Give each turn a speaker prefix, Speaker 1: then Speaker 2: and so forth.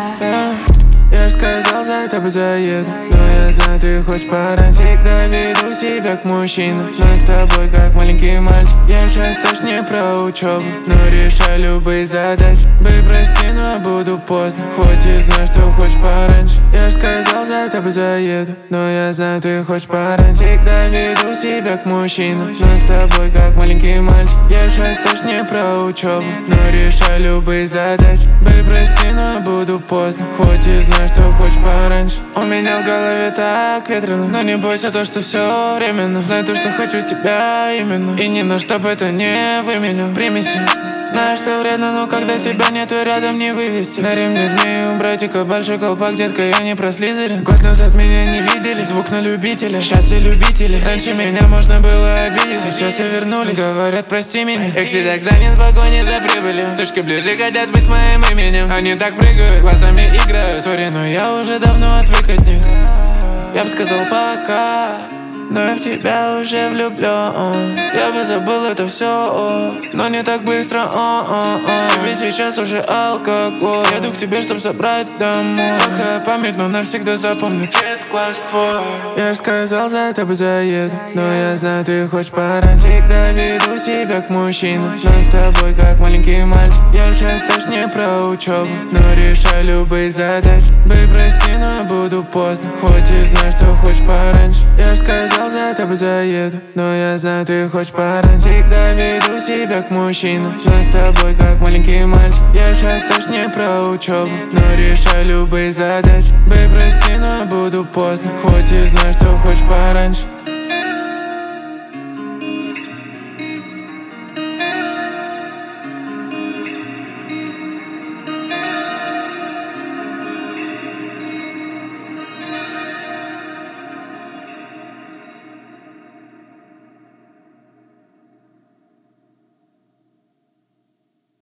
Speaker 1: Я ж сказал, за тобой заеду, но я знаю, ты хочешь пораньше. Всегда веду себя как мужчина, но с тобой как маленький мальчик. Я сейчас точно не про учебу, но решаю любые задачи. Бэй, прости, но буду поздно, хоть и знаю, что хочешь пораньше. Я ж сказал, за тобой заеду, но я знаю, ты хочешь пораньше. Всегда веду себя как мужчина, но с тобой как маленький мальчик. Я сейчас точно не про учебу, но решаю любые задачи. Бэй, прости, но буду поздно, хоть и знаю, что хочешь пораньше. У меня в голове так ветрено, но не бойся то, что все временно. Знай то, что хочу тебя именно, и ни на что бы это не выменял. Примеси, знаю, что вредно, но когда тебя нету рядом, не вывести. На ремне змею, братика, большой колпак, детка, я не про Слизерин. Год назад меня не видели, звук на любителя, счастье любителей. Раньше меня можно было обидеть, сейчас все вернулись, говорят, прости меня. Экси так занят в погоне за прибылью, сучки ближе хотят быть с моим именем. Они так прыгают, глазами играют. Сори, но я уже давно отвык от них. Я бы сказал пока, но я в тебя уже влюблен. Я бы забыл это все, но не так быстро. Тебе сейчас уже алкоголь. Еду к тебе, чтоб забрать домой. Плохая память, но навсегда запомню цвет глаз твой. Я ж сказал, за тобой заеду, но я знаю, ты хочешь пораньше. Всегда веду себя как мужчина, но с тобой как маленький мальчик. Я сейчас точно не про учебу, но решаю любые задачи. Бэй, прости, но буду поздно, хоть и знаю, что хочешь пораньше. Я ж сказал, за тобой заеду, но я знаю, ты хочешь пораньше. Всегда веду себя как мужчина, но с тобой как маленький мальчик. Я сейчас точно не про учебу, но решаю любые задачи. Бэй, прости, но буду поздно, хоть и знаю, что хочешь пораньше.